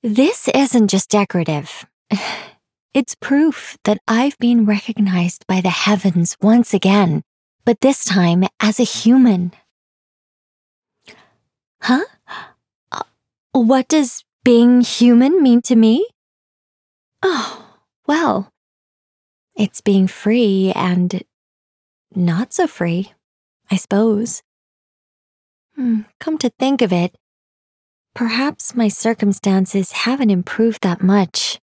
This isn't just decorative. It's proof that I've been recognized by the heavens once again, but this time as a human. Huh? Uh, What does being human mean to me? Oh, well, it's being free and not so free, I suppose. Come to think of it, perhaps my circumstances haven't improved that much.